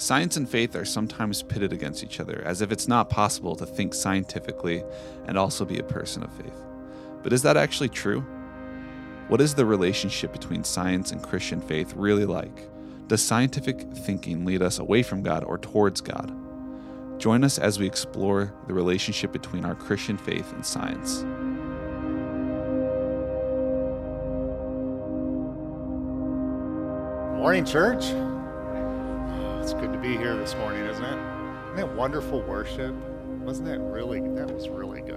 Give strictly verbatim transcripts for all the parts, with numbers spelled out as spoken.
Science and faith are sometimes pitted against each other, as if it's not possible to think scientifically and also be a person of faith. But is that actually true? What is the relationship between science and Christian faith really like? Does scientific thinking lead us away from God or towards God? Join us as we explore the relationship between our Christian faith and science. Morning, church. It's good to be here this morning, isn't it? Isn't that wonderful worship? Wasn't that really, that was really good.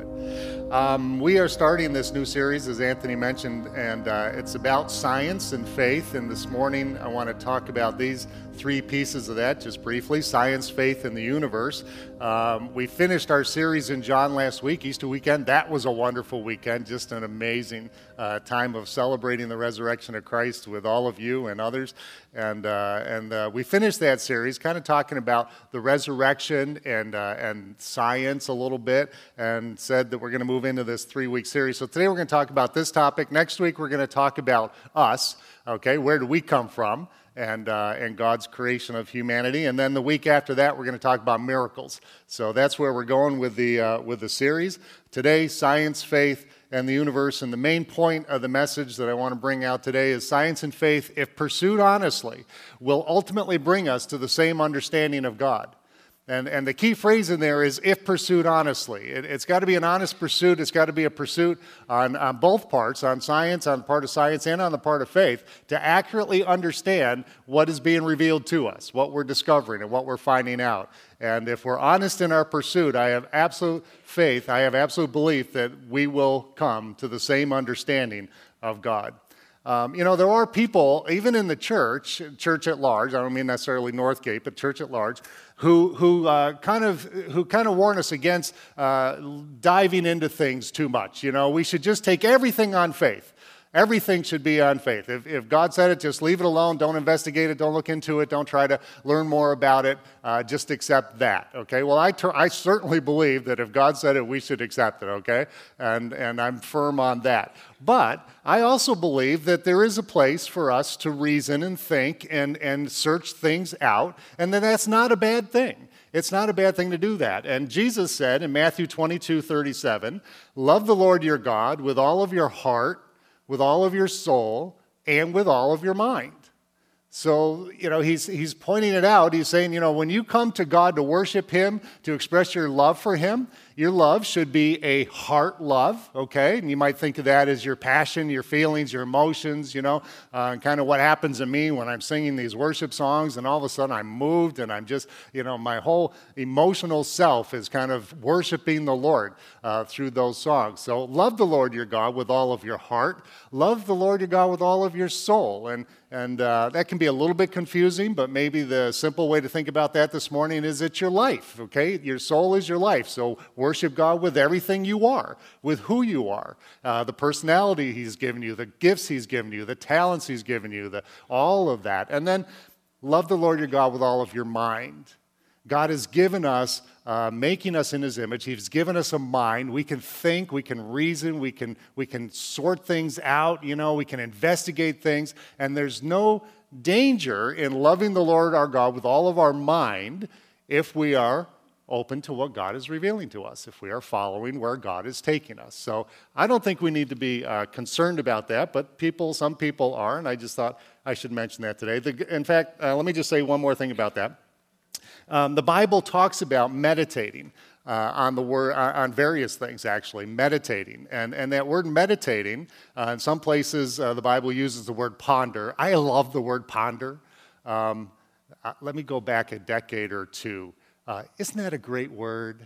Um, we are starting this new series, as Anthony mentioned, and uh, it's about science and faith. And this morning, I want to talk about these three pieces of that just briefly: science, faith, and the universe. Um, we finished our series in John last week, Easter weekend. That was a wonderful weekend, just an amazing uh, time of celebrating the resurrection of Christ with all of you and others. And uh, and uh, we finished that series kind of talking about the resurrection and uh, and science a little bit, and said that we're going to move into this three-week series. So today we're going to talk about this topic. Next week we're going to talk about us. Okay, where do we come from? And, uh, and God's creation of humanity. And then the week after that, we're going to talk about miracles. So that's where we're going with the, uh, with the series. Today, science, faith, and the universe. And the main point of the message that I want to bring out today is science and faith, if pursued honestly, will ultimately bring us to the same understanding of God. And, and the key phrase in there is, if pursued honestly. It, it's got to be an honest pursuit. It's got to be a pursuit on, on both parts, on science, on the part of science, and on the part of faith, to accurately understand what is being revealed to us, what we're discovering and what we're finding out. And if we're honest in our pursuit, I have absolute faith, I have absolute belief that we will come to the same understanding of God. Um, you know, there are people, even in the church, church at large, I don't mean necessarily Northgate, but church at large, who who uh, kind of who kind of warn us against uh, diving into things too much. You know, we should just take everything on faith. Everything should be on faith. If, if God said it, just leave it alone. Don't investigate it. Don't look into it. Don't try to learn more about it. Uh, just accept that, okay? Well, I, ter- I certainly believe that if God said it, we should accept it, okay? And, and I'm firm on that. But I also believe that there is a place for us to reason and think and, and search things out, and that that's not a bad thing. It's not a bad thing to do that. And Jesus said in Matthew twenty-two thirty-seven, love the Lord your God with all of your heart, with all of your soul, and with all of your mind. So, you know, he's he's pointing it out. He's saying, you know, when you come to God to worship Him, to express your love for Him, your love should be a heart love, okay? And you might think of that as your passion, your feelings, your emotions, you know, uh, and kind of what happens to me when I'm singing these worship songs, and all of a sudden I'm moved, and I'm just, you know, my whole emotional self is kind of worshiping the Lord uh, through those songs. So love the Lord your God with all of your heart. Love the Lord your God with all of your soul. And And uh, that can be a little bit confusing, but maybe the simple way to think about that this morning is it's your life, okay? Your soul is your life, so worship God with everything you are, with who you are, uh, the personality He's given you, the gifts He's given you, the talents He's given you, the, all of that. And then love the Lord your God with all of your mind. God has given us, uh, making us in His image. He's given us a mind. We can think, we can reason, we can we can sort things out, you know, we can investigate things, and there's no danger in loving the Lord our God with all of our mind if we are open to what God is revealing to us, if we are following where God is taking us. So I don't think we need to be uh, concerned about that, but people, some people are, and I just thought I should mention that today. The, in fact, uh, let me just say one more thing about that. Um, the Bible talks about meditating uh, on the word uh, on various things, actually meditating, and and that word meditating. Uh, in some places, uh, the Bible uses the word ponder. I love the word ponder. Um, uh, let me go back a decade or two. Uh, isn't that a great word?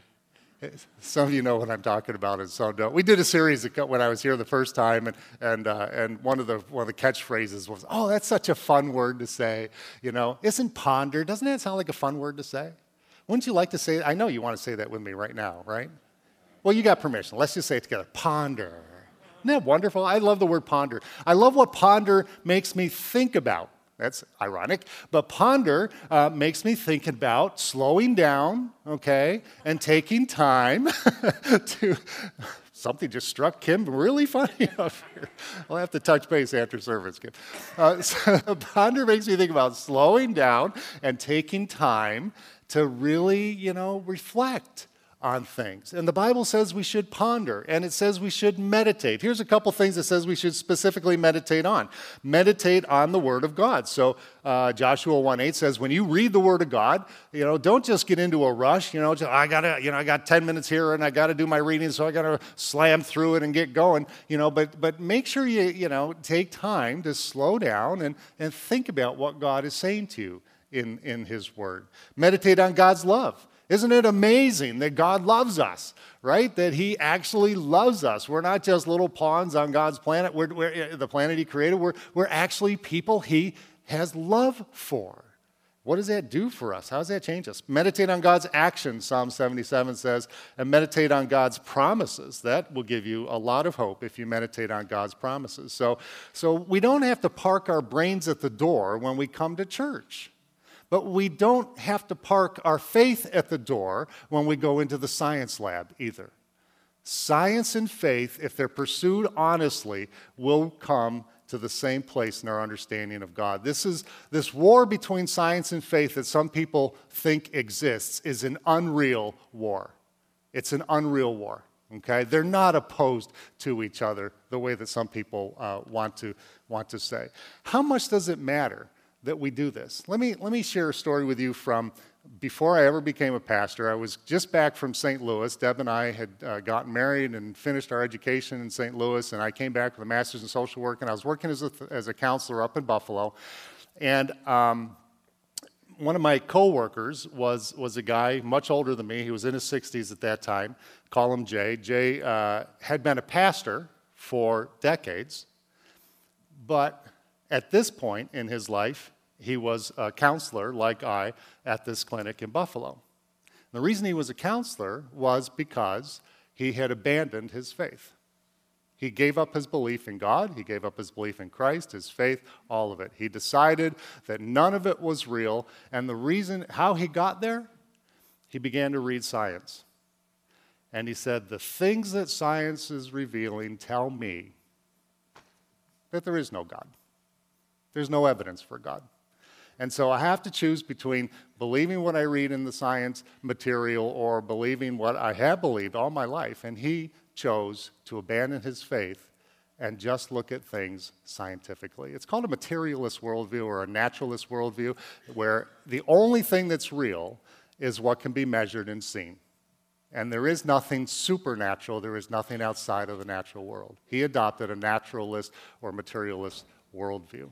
Some of you know what I'm talking about, and some don't. We did a series when I was here the first time, and and uh, and one of the one of the catchphrases was, "Oh, that's such a fun word to say." You know, isn't ponder? Doesn't that sound like a fun word to say? Wouldn't you like to say? I know you want to say that with me right now, right? Well, you got permission. Let's just say it together. Ponder. Isn't that wonderful? I love the word ponder. I love what ponder makes me think about. That's ironic. But ponder uh, makes me think about slowing down, okay, and taking time to, something just struck Kim really funny up here. I'll have to touch base after service, Kim. Uh, so ponder makes me think about slowing down and taking time to really, you know, reflect on things. And the Bible says we should ponder, and it says we should meditate. Here's a couple things it says we should specifically meditate on. Meditate on the Word of God. So uh, Joshua one eight says, when you read the Word of God, you know, don't just get into a rush. You know, just, I gotta, you know, I got ten minutes here, and I got to do my reading, so I got to slam through it and get going. You know, but but make sure you you know take time to slow down and and think about what God is saying to you in in His Word. Meditate on God's love. Isn't it amazing that God loves us, right? That He actually loves us. We're not just little pawns on God's planet, we're, we're, the planet He created. We're, we're actually people He has love for. What does that do for us? How does that change us? Meditate on God's actions, Psalm seventy-seven says, and meditate on God's promises. That will give you a lot of hope if you meditate on God's promises. So, so we don't have to park our brains at the door when we come to church. But we don't have to park our faith at the door when we go into the science lab either. Science and faith, if they're pursued honestly, will come to the same place in our understanding of God. This is this war between science and faith that some people think exists is an unreal war. It's an unreal war. Okay, they're not opposed to each other the way that some people uh, want to want to say. How much does it matter that we do this? Let me let me share a story with you from before I ever became a pastor. I was just back from Saint Louis. Deb and I had uh, gotten married and finished our education in Saint Louis, and I came back with a master's in social work, and I was working as a, as a counselor up in Buffalo. And um, one of my co-workers was, was a guy much older than me. He was in his sixties at that time. Call him Jay. Jay uh, had been a pastor for decades, but at this point in his life, he was a counselor, like I, at this clinic in Buffalo. The reason he was a counselor was because he had abandoned his faith. He gave up his belief in God, he gave up his belief in Christ, his faith, all of it. He decided that none of it was real, and the reason, how he got there, he began to read science. And he said, the things that science is revealing tell me that there is no God. There's no evidence for God. And so I have to choose between believing what I read in the science material or believing what I have believed all my life. And he chose to abandon his faith and just look at things scientifically. It's called a materialist worldview or a naturalist worldview, where the only thing that's real is what can be measured and seen. And there is nothing supernatural, there is nothing outside of the natural world. He adopted a naturalist or materialist worldview,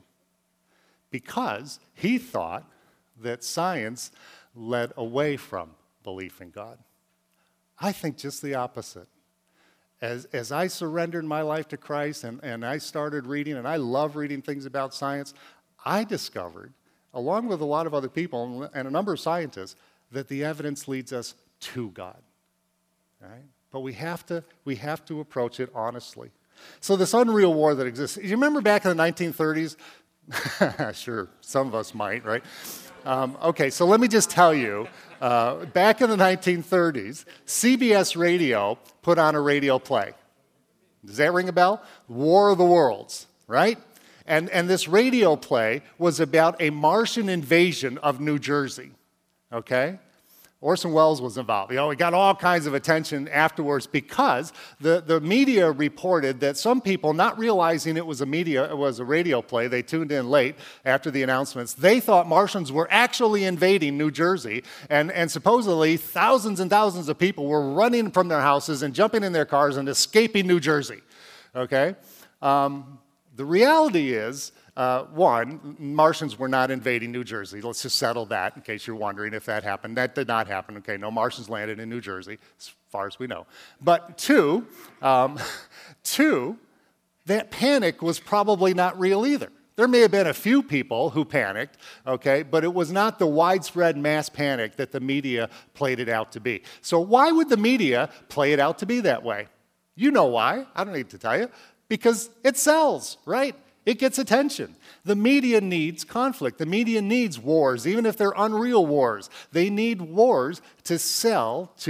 because he thought that science led away from belief in God. I think just the opposite. As, as I surrendered my life to Christ and, and I started reading, and I love reading things about science, I discovered, along with a lot of other people and a number of scientists, that the evidence leads us to God. Right? But we have to, we have to approach it honestly. So this unreal war that exists, you remember back in the nineteen thirties? Sure, some of us might, right? Um, okay, so let me just tell you, uh, back in the nineteen thirties, C B S Radio put on a radio play. Does that ring a bell? War of the Worlds, right? And, and this radio play was about a Martian invasion of New Jersey, okay? Orson Welles was involved. You know, he got all kinds of attention afterwards because the, the media reported that some people, not realizing it was a media, it was a radio play, they tuned in late after the announcements, they thought Martians were actually invading New Jersey, and, and supposedly thousands and thousands of people were running from their houses and jumping in their cars and escaping New Jersey, okay? Um, the reality is, Uh, one, Martians were not invading New Jersey. Let's just settle that in case you're wondering if that happened. That did not happen. Okay, no Martians landed in New Jersey, as far as we know. But two, um, two, that panic was probably not real either. There may have been a few people who panicked, okay, but it was not the widespread mass panic that the media played it out to be. So why would the media play it out to be that way? You know why. I don't need to tell you. Because it sells, right? It gets attention. The media needs conflict. The media needs wars, even if they're unreal wars. They need wars to sell to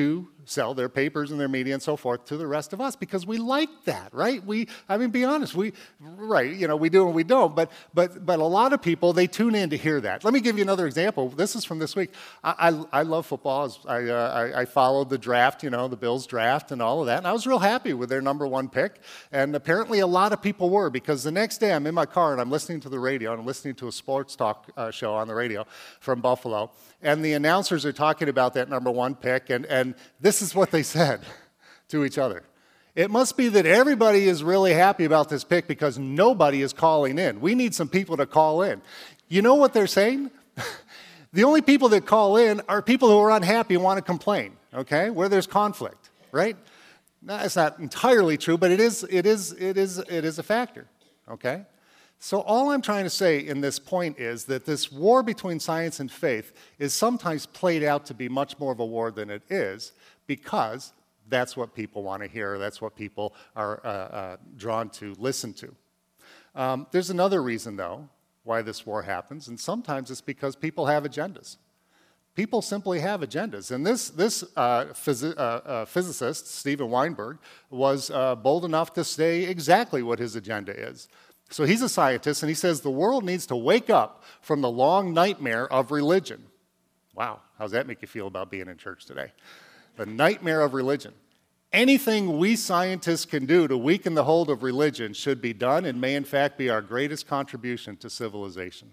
sell their papers and their media and so forth to the rest of us because we like that, right? We, I mean, be honest, we, right, you know, we do and we don't, but but but a lot of people, they tune in to hear that. Let me give you another example. This is from this week. I, I, I love football. I, uh, I, I followed the draft, you know, the Bills draft and all of that, and I was real happy with their number one pick, and apparently a lot of people were, because the next day I'm in my car and I'm listening to the radio, and I'm listening to a sports talk uh, show on the radio from Buffalo, and the announcers are talking about that number one pick, and, and this is what they said to each other. It must be that everybody is really happy about this pick because nobody is calling in. We need some people to call in. You know what they're saying? The only people that call in are people who are unhappy and want to complain, okay, where there's conflict, right? That's not entirely true, but it is, it is, it is, it is a factor, okay? So all I'm trying to say in this point is that this war between science and faith is sometimes played out to be much more of a war than it is, because that's what people want to hear. That's what people are uh, uh, drawn to listen to. Um, there's another reason, though, why this war happens, and sometimes it's because people have agendas. People simply have agendas. And this, this uh, phys uh, uh, physicist, Steven Weinberg, was uh, bold enough to say exactly what his agenda is. So he's a scientist, and he says the world needs to wake up from the long nightmare of religion. Wow, how does that make you feel about being in church today? The nightmare of religion. Anything we scientists can do to weaken the hold of religion should be done and may in fact be our greatest contribution to civilization.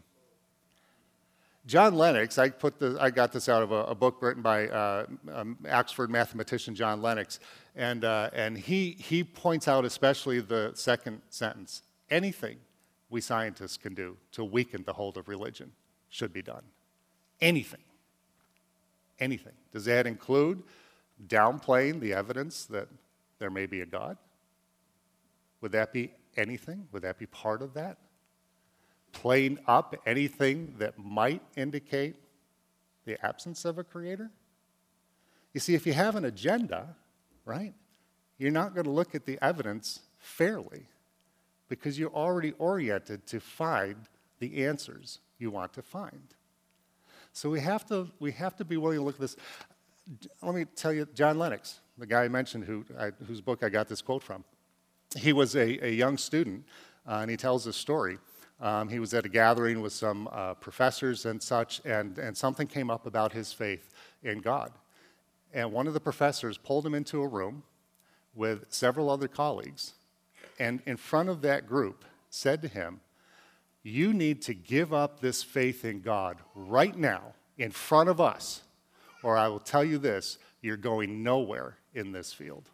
John Lennox, I, put the, I got this out of a, a book written by uh, um, Oxford mathematician John Lennox, and, uh, and he, he points out especially the second sentence. Anything we scientists can do to weaken the hold of religion should be done. Anything. Anything. Does that include downplaying the evidence that there may be a God? Would that be anything? Would that be part of that? Playing up anything that might indicate the absence of a creator? You see, if you have an agenda, right, you're not going to look at the evidence fairly because you're already oriented to find the answers you want to find. So we have to, we have to be willing to look at this. Let me tell you, John Lennox, the guy I mentioned who, I, whose book I got this quote from, he was a, a young student, uh, and he tells this story. Um, he was at a gathering with some uh, professors and such, and, and something came up about his faith in God. And one of the professors pulled him into a room with several other colleagues, and in front of that group said to him, "You need to give up this faith in God right now in front of us, or I will tell you this, you're going nowhere in this field."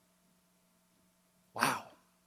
Wow.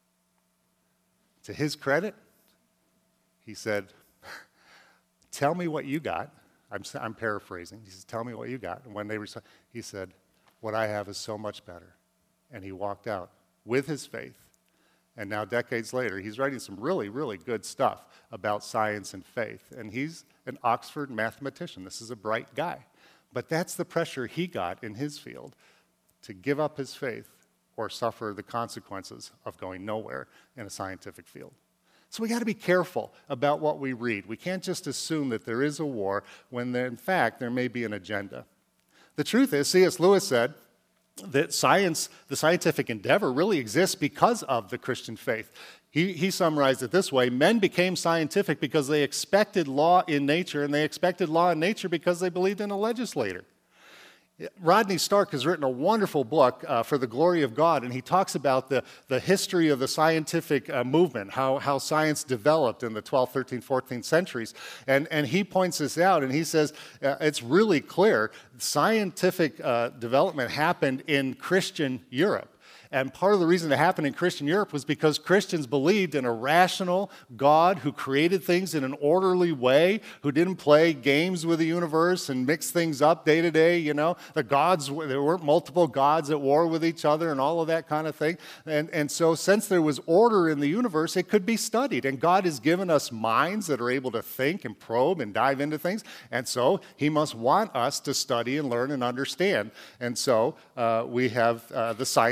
To his credit, he said, "Tell me what you got." I'm, I'm paraphrasing. He says, "Tell me what you got." And when they responded, he said, "What I have is so much better." And he walked out with his faith. And now, decades later, he's writing some really, really good stuff about science and faith. And he's an Oxford mathematician. This is a bright guy. But that's the pressure he got in his field, to give up his faith or suffer the consequences of going nowhere in a scientific field. So we got to be careful about what we read. We can't just assume that there is a war when there, in fact there may be an agenda. The truth is, C S Lewis said that science, the scientific endeavor, really exists because of the Christian faith. He, he summarized it this way: men became scientific because they expected law in nature, and they expected law in nature because they believed in a legislator. Rodney Stark has written a wonderful book, uh, For the Glory of God, and he talks about the, the history of the scientific uh, movement, how, how science developed in the twelfth, thirteenth, fourteenth centuries. And, and he points this out, and he says uh, it's really clear scientific uh, development happened in Christian Europe. And part of the reason it happened in Christian Europe was because Christians believed in a rational God who created things in an orderly way, who didn't play games with the universe and mix things up day to day, you know. The gods, there weren't multiple gods at war with each other and all of that kind of thing. And, and so since there was order in the universe, it could be studied. And God has given us minds that are able to think and probe and dive into things. And so he must want us to study and learn and understand. And so uh, we have uh, the scientific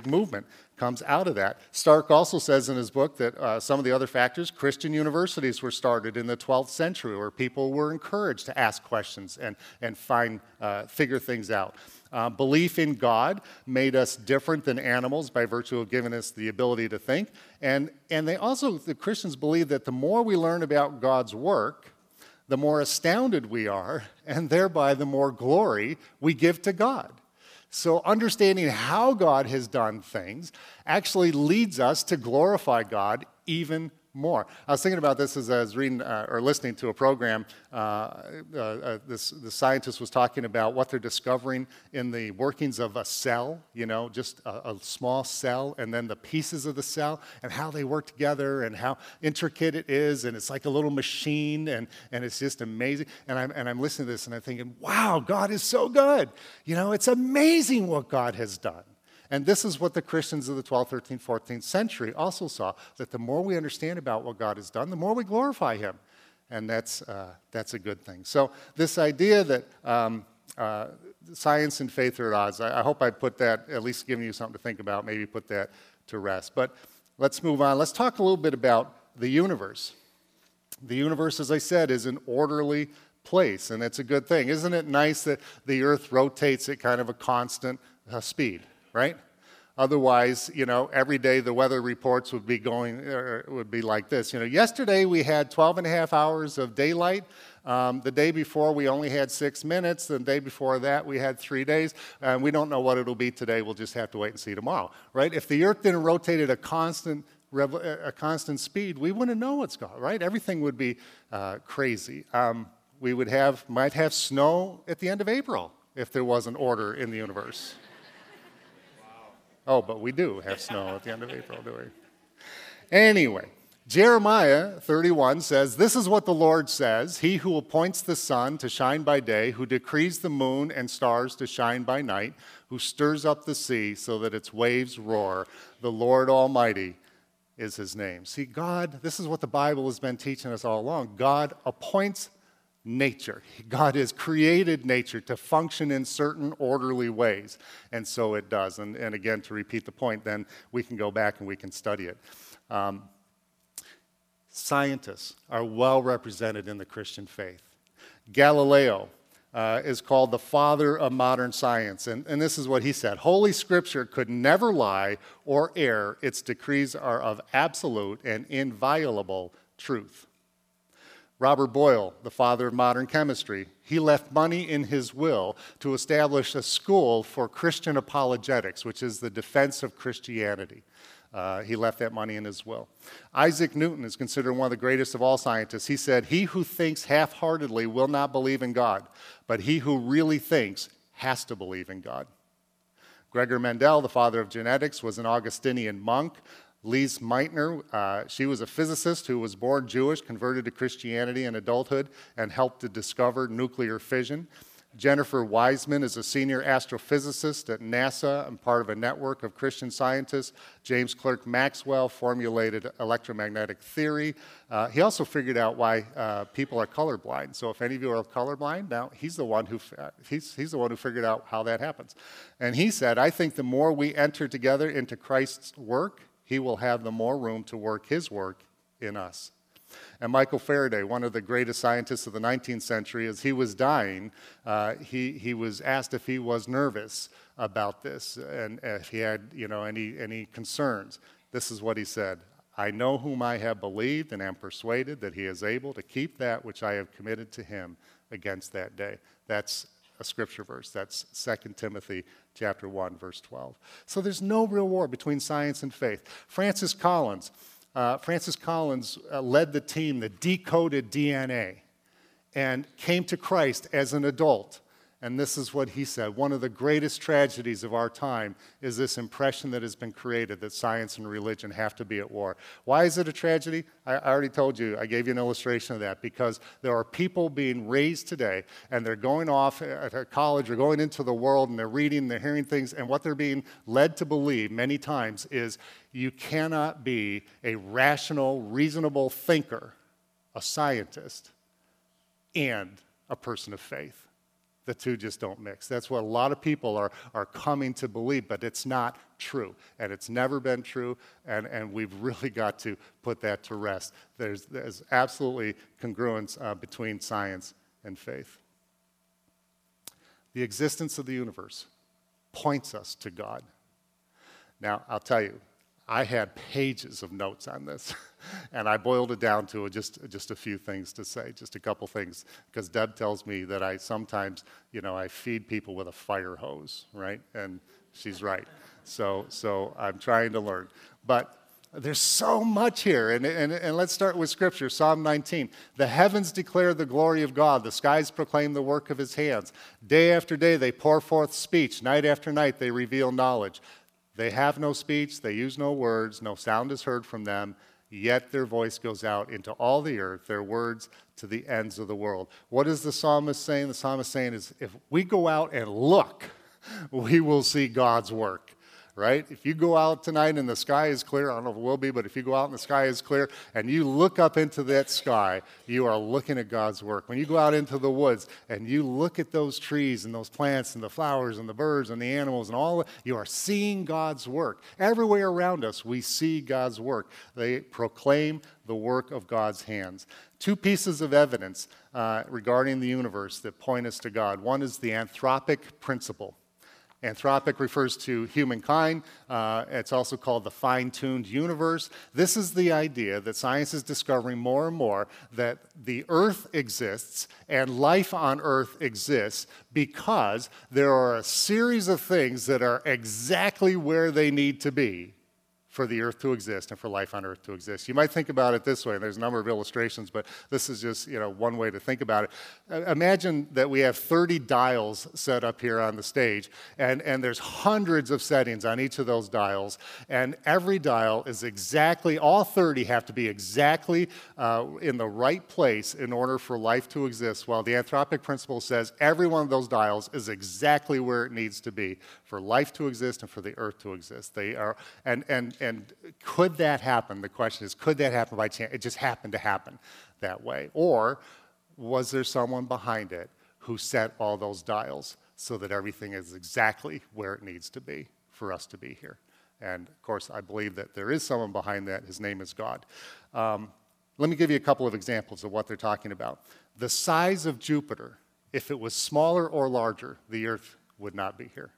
movement comes out of that. Stark also says in his book that uh, some of the other factors, Christian universities were started in the twelfth century where people were encouraged to ask questions and, and find, uh, figure things out. Uh, belief in God made us different than animals by virtue of giving us the ability to think. And, and they also, the Christians believe that the more we learn about God's work, the more astounded we are, and thereby the more glory we give to God. So understanding how God has done things actually leads us to glorify God even more. I was thinking about this as I was reading uh, or listening to a program. Uh, uh, uh, this the scientist was talking about what they're discovering in the workings of a cell, you know, just a, a small cell, and then the pieces of the cell and how they work together and how intricate it is, and it's like a little machine, and, and it's just amazing. And I'm, and I'm listening to this, and I'm thinking, wow, God is so good. You know, it's amazing what God has done. And this is what the Christians of the twelfth, thirteenth, fourteenth century also saw, that the more we understand about what God has done, the more we glorify him. And that's, uh, that's a good thing. So this idea that um, uh, science and faith are at odds, I, I hope I put that, at least giving you something to think about, maybe put that to rest. But let's move on. Let's talk a little bit about the universe. The universe, as I said, is an orderly place, and it's a good thing. Isn't it nice that the Earth rotates at kind of a constant uh, speed? Right? Otherwise, you know, every day the weather reports would be going, or would be like this. You know, yesterday we had twelve and a half hours of daylight. Um, the day before we only had six minutes. The day before that we had three days. And we don't know what it'll be today. We'll just have to wait and see tomorrow. Right? If the Earth didn't rotate at a constant, a constant speed, we wouldn't know what's going on. Right? Everything would be uh, crazy. Um, we would have, might have snow at the end of April if there was an order in the universe. Oh, but we do have snow at the end of April, do we? Anyway, Jeremiah thirty-one says, "This is what the Lord says, He who appoints the sun to shine by day, who decrees the moon and stars to shine by night, who stirs up the sea so that its waves roar, the Lord Almighty is his name." See, God, this is what the Bible has been teaching us all along. God appoints nature. God has created nature to function in certain orderly ways, and so it does. And, and again, to repeat the point, then we can go back and we can study it. Um, scientists are well represented in the Christian faith. Galileo uh, is called the father of modern science, and, and this is what he said: "Holy Scripture could never lie or err. Its decrees are of absolute and inviolable truth." Robert Boyle, the father of modern chemistry, he left money in his will to establish a school for Christian apologetics, which is the defense of Christianity. Uh, he left that money in his will. Isaac Newton is considered one of the greatest of all scientists. He said, "He who thinks half-heartedly will not believe in God, but he who really thinks has to believe in God." Gregor Mendel, the father of genetics, was an Augustinian monk. Lise Meitner, uh, she was a physicist who was born Jewish, converted to Christianity in adulthood, and helped to discover nuclear fission. Jennifer Wiseman is a senior astrophysicist at NASA and part of a network of Christian scientists. James Clerk Maxwell formulated electromagnetic theory. Uh, he also figured out why uh, people are colorblind. So if any of you are colorblind, now he's the one who uh, he's, he's the one who figured out how that happens. And he said, "I think the more we enter together into Christ's work, he will have the more room to work his work in us." And Michael Faraday, one of the greatest scientists of the nineteenth century, as he was dying, uh, he, he was asked if he was nervous about this and if he had, you know, any, any concerns. This is what he said: "I know whom I have believed and am persuaded that he is able to keep that which I have committed to him against that day." That's a scripture verse. That's Second Timothy chapter one, verse twelve. So there's no real war between science and faith. Francis Collins, uh, Francis Collins uh, led the team that decoded D N A and came to Christ as an adult. And this is what he said: "One of the greatest tragedies of our time is this impression that has been created that science and religion have to be at war." Why is it a tragedy? I already told you, I gave you an illustration of that, because there are people being raised today, and they're going off at college or going into the world, and they're reading, they're hearing things, and what they're being led to believe many times is you cannot be a rational, reasonable thinker, a scientist, and a person of faith. The two just don't mix. That's what a lot of people are, are coming to believe, but it's not true. And it's never been true, and, and we've really got to put that to rest. There's, there's absolutely congruence uh, between science and faith. The existence of the universe points us to God. Now, I'll tell you, I had pages of notes on this, and I boiled it down to just, just a few things to say, just a couple things, because Deb tells me that I sometimes, you know, I feed people with a fire hose, right? And she's right. So, so I'm trying to learn. But there's so much here, and, and, and let's start with Scripture, Psalm nineteen. The heavens declare the glory of God. The skies proclaim the work of his hands. Day after day they pour forth speech. Night after night they reveal knowledge. They have no speech, they use no words, no sound is heard from them, yet their voice goes out into all the earth, their words to the ends of the world. What is the psalmist saying? The psalmist saying is, if we go out and look, we will see God's work. Right? If you go out tonight and the sky is clear, I don't know if it will be, but if you go out and the sky is clear and you look up into that sky, you are looking at God's work. When you go out into the woods and you look at those trees and those plants and the flowers and the birds and the animals and all, you are seeing God's work. Everywhere around us, we see God's work. They proclaim the work of God's hands. Two pieces of evidence uh, regarding the universe that point us to God. One is the anthropic principle. Anthropic refers to humankind. Uh, it's also called the fine-tuned universe. This is the idea that science is discovering more and more that the earth exists and life on earth exists because there are a series of things that are exactly where they need to be for the earth to exist and for life on earth to exist. You might think about it this way, and there's a number of illustrations, but this is just, you know, one way to think about it. Uh, imagine that we have thirty dials set up here on the stage, and, and there's hundreds of settings on each of those dials, and every dial is exactly, all thirty have to be exactly uh, in the right place in order for life to exist, while the anthropic principle says every one of those dials is exactly where it needs to be for life to exist and for the earth to exist. They are, and, and, and could that happen? The question is, could that happen by chance? It just happened to happen that way. Or was there someone behind it who set all those dials so that everything is exactly where it needs to be for us to be here? And of course, I believe that there is someone behind that. His name is God. Um, let me give you a couple of examples of what they're talking about. The size of Jupiter, if it was smaller or larger, the Earth would not be here.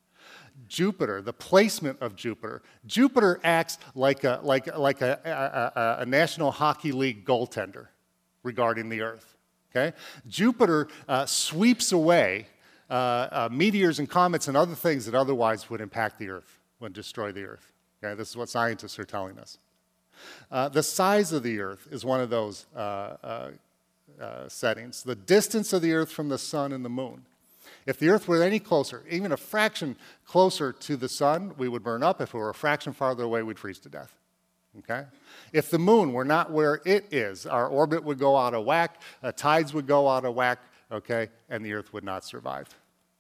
Jupiter, the placement of Jupiter. Jupiter acts like a, like, like a, a, a National Hockey League goaltender regarding the Earth. Okay? Jupiter uh, sweeps away uh, uh, meteors and comets and other things that otherwise would impact the Earth, would destroy the Earth. Okay? This is what scientists are telling us. Uh, the size of the Earth is one of those uh, uh, uh, settings. The distance of the Earth from the sun and the moon. If the Earth were any closer, even a fraction closer to the sun, we would burn up. If it were a fraction farther away, we'd freeze to death. Okay? If the moon were not where it is, our orbit would go out of whack, uh, tides would go out of whack, okay, and the Earth would not survive.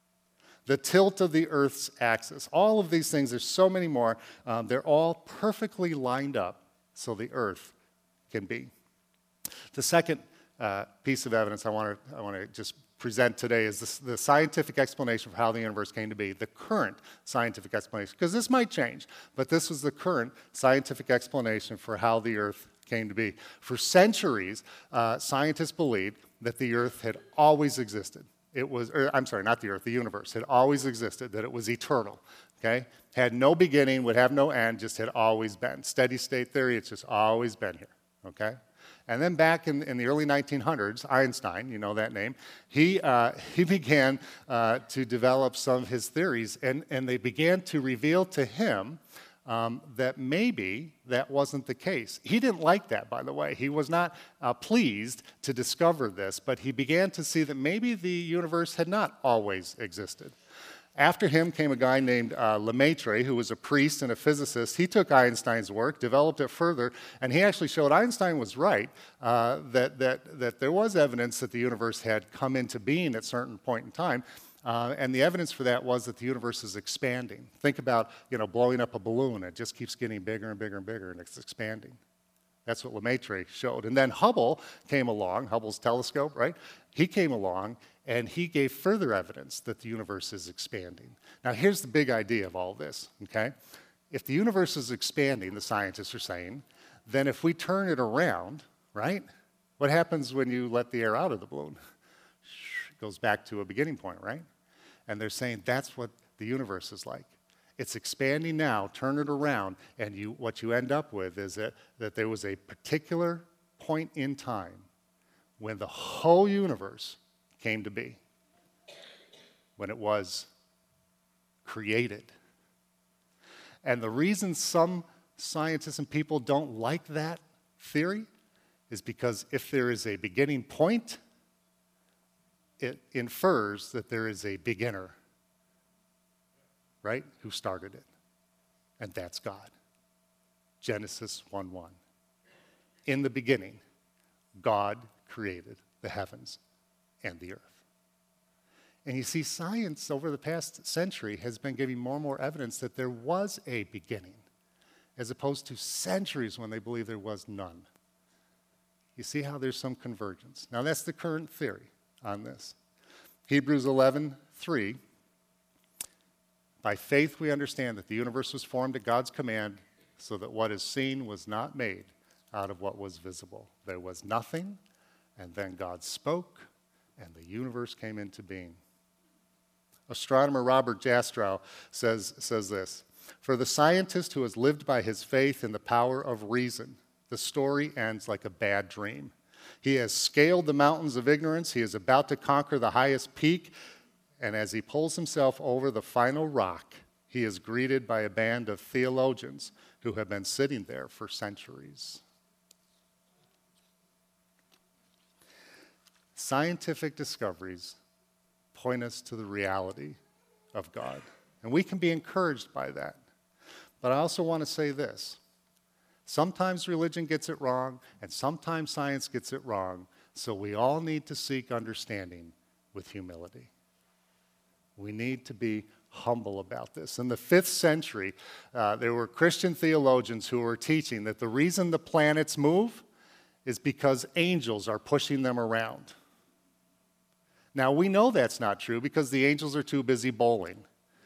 The tilt of the Earth's axis. All of these things, there's so many more, um, they're all perfectly lined up so the Earth can be. The second uh, piece of evidence I want to I want to just present today is this, the scientific explanation for how the universe came to be, the current scientific explanation, because this might change, but this was the current scientific explanation for how the Earth came to be. For centuries, uh, scientists believed that the Earth had always existed. It was, or, I'm sorry, not the Earth, the universe had always existed, that it was eternal, okay? Had no beginning, would have no end, just had always been. Steady state theory, it's just always been here, okay? And then back in, in the early nineteen hundreds, Einstein, you know that name, he, uh, he began uh, to develop some of his theories, and, and they began to reveal to him um, that maybe that wasn't the case. He didn't like that, by the way. He was not uh, pleased to discover this, but he began to see that maybe the universe had not always existed. After him came a guy named uh, Lemaitre, who was a priest and a physicist. He took Einstein's work, developed it further, and he actually showed Einstein was right, uh, that, that, that there was evidence that the universe had come into being at a certain point in time. Uh, and the evidence for that was that the universe is expanding. Think about, you know, blowing up a balloon. It just keeps getting bigger and bigger and bigger, and it's expanding. That's what Lemaitre showed. And then Hubble came along, Hubble's telescope, right? He came along, And he gave further evidence that the universe is expanding. Now, here's the big idea of all this, okay? If the universe is expanding, the scientists are saying, then if we turn it around, right, what happens when you let the air out of the balloon? It goes back to a beginning point, right? And they're saying that's what the universe is like. It's expanding now, turn it around, and you, what you end up with is that, that there was a particular point in time when the whole universe came to be, when it was created. And the reason some scientists and people don't like that theory is because if there is a beginning point, it infers that there is a beginner, right, who started it. And that's God. Genesis one one. In the beginning, God created the heavens and the earth. And you see, science over the past century has been giving more and more evidence that there was a beginning, as opposed to centuries when they believed there was none. You see how there's some convergence. Now, that's the current theory on this. Hebrews eleven three. By faith we understand that the universe was formed at God's command, so that what is seen was not made out of what was visible. There was nothing, and then God spoke, and the universe came into being. Astronomer Robert Jastrow says, says this, "For the scientist who has lived by his faith in the power of reason, the story ends like a bad dream. He has scaled the mountains of ignorance. He is about to conquer the highest peak. And as he pulls himself over the final rock, he is greeted by a band of theologians who have been sitting there for centuries." Scientific discoveries point us to the reality of God. And we can be encouraged by that. But I also want to say this. Sometimes religion gets it wrong, and sometimes science gets it wrong, so we all need to seek understanding with humility. We need to be humble about this. In the fifth century, uh, there were Christian theologians who were teaching that the reason the planets move is because angels are pushing them around. Now, we know that's not true because the angels are too busy bowling.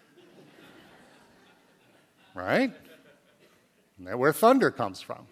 Right? Isn't that where thunder comes from?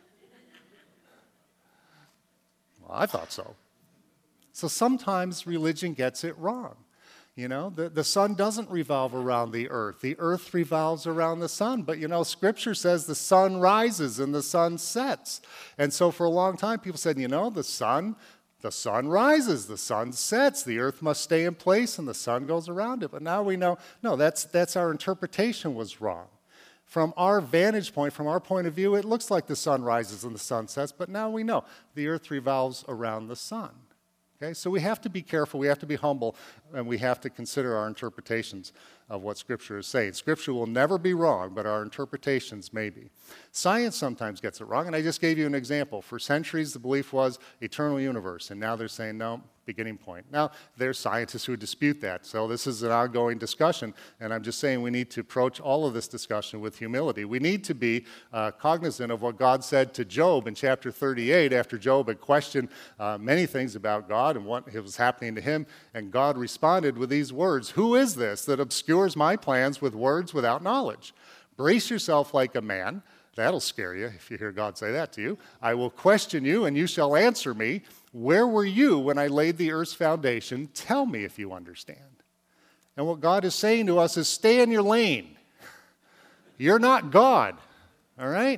Well, I thought so. So sometimes religion gets it wrong. You know, the, the sun doesn't revolve around the earth. The earth revolves around the sun. But, you know, Scripture says the sun rises and the sun sets. And so for a long time, people said, you know, the sun, the sun rises, the sun sets, the earth must stay in place, and the sun goes around it. But now we know, no, that's, that's our interpretation was wrong. From our vantage point, from our point of view, it looks like the sun rises and the sun sets, but now we know the earth revolves around the sun. Okay, so we have to be careful, we have to be humble, and we have to consider our interpretations of what Scripture is saying. Scripture will never be wrong, but our interpretations may be. Science sometimes gets it wrong, and I just gave you an example. For centuries, the belief was eternal universe, and now they're saying, no, beginning point. Now, there's scientists who dispute that, so this is an ongoing discussion, and I'm just saying we need to approach all of this discussion with humility. We need to be uh, cognizant of what God said to Job in chapter thirty-eight, after Job had questioned uh, many things about God and what was happening to him, and God responded with these words, "Who is this that obscures my plans with words without knowledge? Brace yourself like a man." That'll scare you if you hear God say that to you. "I will question you, and you shall answer me. Where were you when I laid the earth's foundation? Tell me if you understand." And what God is saying to us is stay in your lane. You're not God, all right?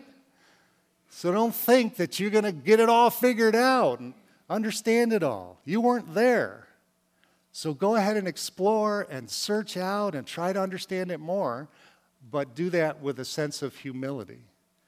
So don't think that you're going to get it all figured out and understand it all. You weren't there. So go ahead and explore and search out and try to understand it more, but do that with a sense of humility.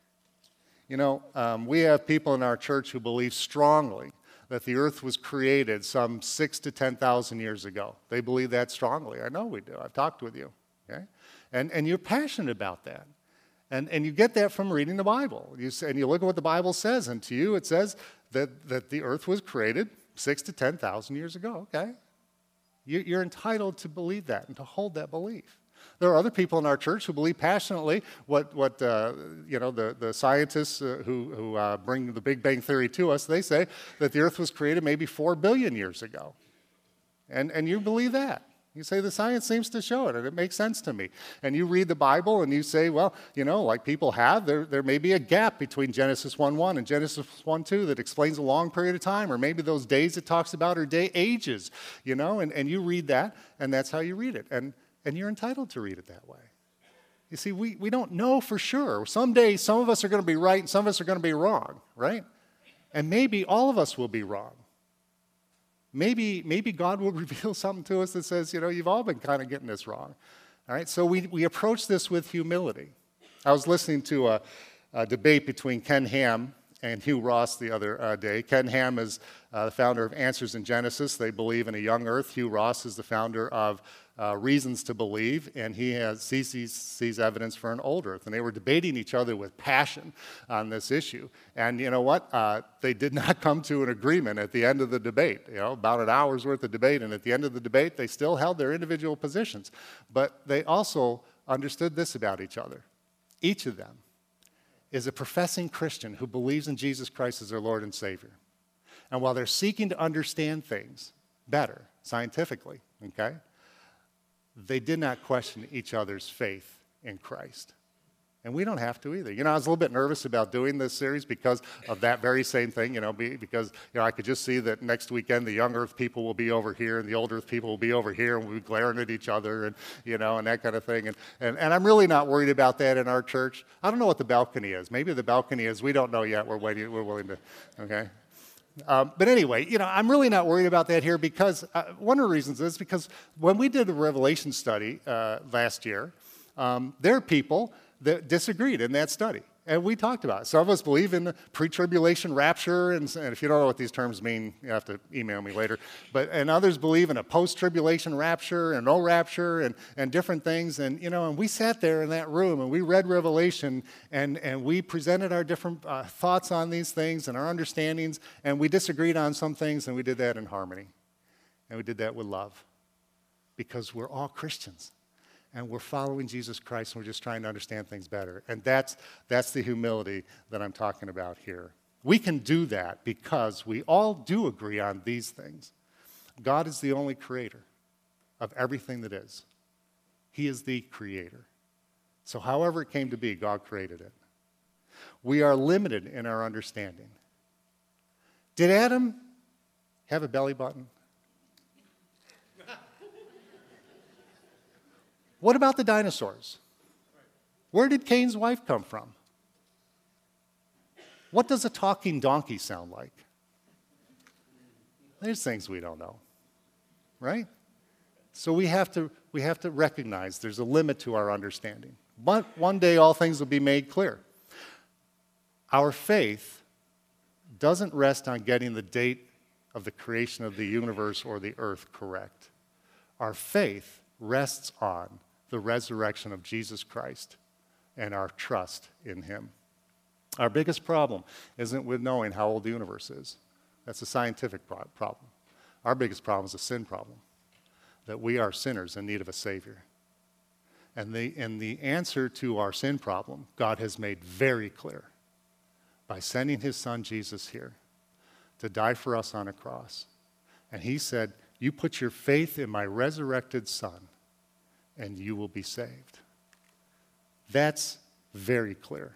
You know, um, we have people in our church who believe strongly that the earth was created some six to ten thousand years ago. They believe that strongly. I know we do. I've talked with you. Okay? And, and you're passionate about that. And, and you get that from reading the Bible. You, and you look at what the Bible says, and to you it says that, that the earth was created six to ten thousand years ago. Okay? You, you're entitled to believe that and to hold that belief. There are other people in our church who believe passionately what, what uh, you know, the, the scientists uh, who, who uh, bring the Big Bang Theory to us, they say that the earth was created maybe four billion years ago. And, and you believe that. You say the science seems to show it, and it makes sense to me. And you read the Bible, and you say, well, you know, like people have, there, there may be a gap between Genesis one one and Genesis one two that explains a long period of time, or maybe those days it talks about are day ages, you know, and, and you read that, and that's how you read it. And, and you're entitled to read it that way. You see, we, we don't know for sure. Someday, some of us are going to be right, and some of us are going to be wrong, right? And maybe all of us will be wrong. Maybe, maybe God will reveal something to us that says, you know, you've all been kind of getting this wrong. All right, so we, we approach this with humility. I was listening to a, a debate between Ken Ham and Hugh Ross the other uh, day. Ken Ham is uh, the founder of Answers in Genesis. They believe in a young earth. Hugh Ross is the founder of uh, Reasons to Believe, and he has sees, sees, sees evidence for an old earth. And they were debating each other with passion on this issue. And you know what? Uh, they did not come to an agreement at the end of the debate. You know, about an hour's worth of debate, and at the end of the debate, they still held their individual positions. But they also understood this about each other. Each of them is a professing Christian who believes in Jesus Christ as their Lord and Savior. And while they're seeking to understand things better, scientifically, okay, they did not question each other's faith in Christ. And we don't have to either. You know, I was a little bit nervous about doing this series because of that very same thing, you know, because, you know, I could just see that next weekend the young earth people will be over here and the old earth people will be over here and we'll be glaring at each other and, you know, and that kind of thing. And, and, and I'm really not worried about that in our church. I don't know what the balcony is. Maybe the balcony is, we don't know yet. We're waiting, we're willing to, okay? Um, but anyway, you know, I'm really not worried about that here because uh, one of the reasons is because when we did the Revelation study uh, last year, um, there are people that disagreed in that study. And we talked about it. Some of us believe in the pre-tribulation rapture, and, and if you don't know what these terms mean, you have to email me later. But and others believe in a post-tribulation rapture and no rapture and, and different things. And you know, and we sat there in that room and we read Revelation and, and we presented our different uh, thoughts on these things and our understandings, and we disagreed on some things, and we did that in harmony. And we did that with love. Because we're all Christians. And we're following Jesus Christ, and we're just trying to understand things better. And that's, that's the humility that I'm talking about here. We can do that because we all do agree on these things. God is the only creator of everything that is. He is the creator. So however it came to be, God created it. We are limited in our understanding. Did Adam have a belly button? What about the dinosaurs? Where did Cain's wife come from? What does a talking donkey sound like? There's things we don't know, right? So we have to, we have to recognize there's a limit to our understanding. But one day all things will be made clear. Our faith doesn't rest on getting the date of the creation of the universe or the earth correct. Our faith rests on the resurrection of Jesus Christ and our trust in him. Our biggest problem isn't with knowing how old the universe is. That's a scientific pro- problem. Our biggest problem is a sin problem, that we are sinners in need of a Savior. And the, and the answer to our sin problem, God has made very clear by sending his son Jesus here to die for us on a cross. And he said, you put your faith in my resurrected son, and you will be saved. That's very clear.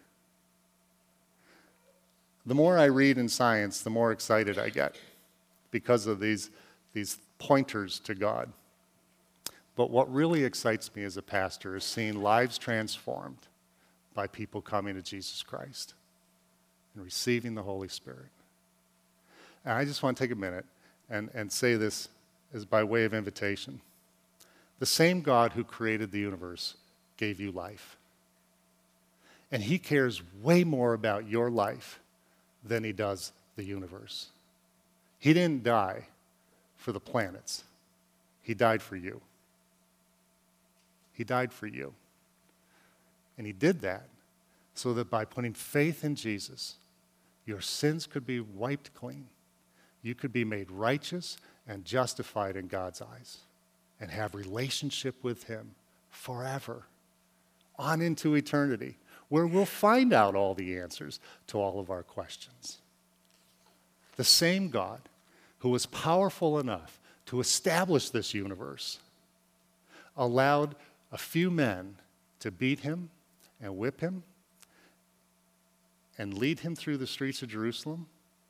The more I read in science, the more excited I get because of these, these pointers to God. But what really excites me as a pastor is seeing lives transformed by people coming to Jesus Christ and receiving the Holy Spirit. And I just want to take a minute and, and say this as by way of invitation. The same God who created the universe gave you life. And he cares way more about your life than he does the universe. He didn't die for the planets. He died for you. He died for you. And he did that so that by putting faith in Jesus, your sins could be wiped clean. You could be made righteous and justified in God's eyes and have relationship with him forever, on into eternity, where we'll find out all the answers to all of our questions. The same God who was powerful enough to establish this universe, allowed a few men to beat him and whip him and lead him through the streets of Jerusalem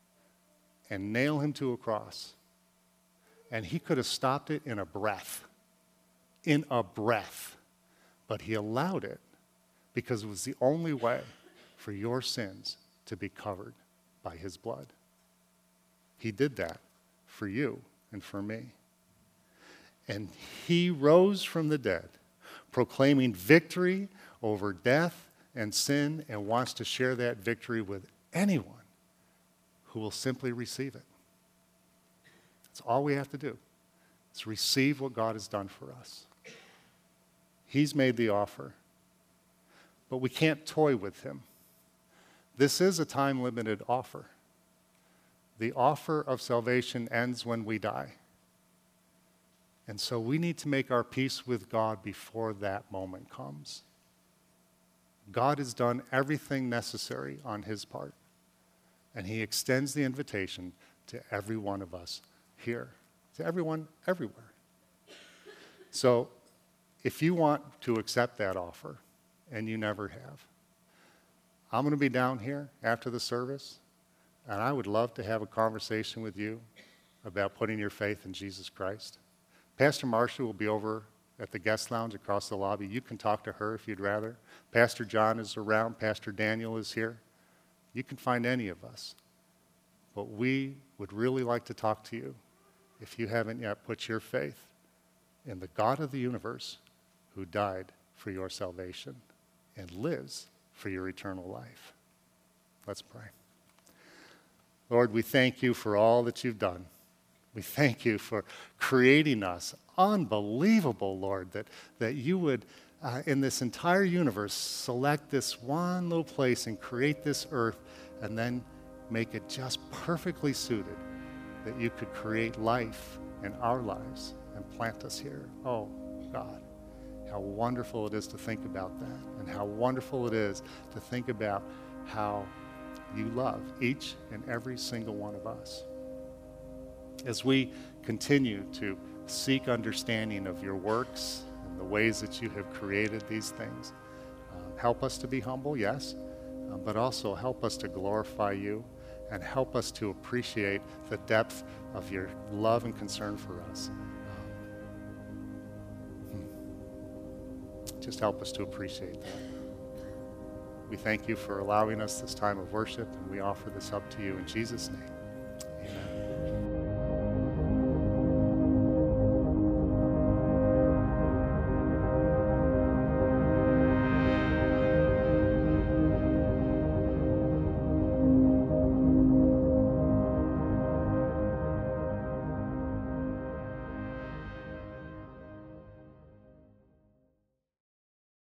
and nail him to a cross. And he could have stopped it in a breath, in a breath. But he allowed it because it was the only way for your sins to be covered by his blood. He did that for you and for me. And he rose from the dead, proclaiming victory over death and sin, and wants to share that victory with anyone who will simply receive it. That's all we have to do, is receive what God has done for us. He's made the offer, but we can't toy with him. This is a time-limited offer. The offer of salvation ends when we die. And so we need to make our peace with God before that moment comes. God has done everything necessary on his part, and he extends the invitation to every one of us here, to everyone everywhere. So if you want to accept that offer, and you never have, I'm going to be down here after the service, and I would love to have a conversation with you about putting your faith in Jesus Christ. Pastor Marcia will be over at the guest lounge across the lobby. You can talk to her if you'd rather. Pastor John is around. Pastor Daniel is here. You can find any of us. But we would really like to talk to you if you haven't yet put your faith in the God of the universe who died for your salvation and lives for your eternal life. Let's pray. Lord, we thank you for all that you've done. We thank you for creating us. Unbelievable, Lord, that, that you would, uh, in this entire universe, select this one little place and create this earth and then make it just perfectly suited that you could create life in our lives and plant us here. Oh, God, how wonderful it is to think about that, and how wonderful it is to think about how you love each and every single one of us. As we continue to seek understanding of your works and the ways that you have created these things, uh, help us to be humble, yes, uh, but also help us to glorify you and help us to appreciate the depth of your love and concern for us. Um, just help us to appreciate that. We thank you for allowing us this time of worship, and we offer this up to you in Jesus' name.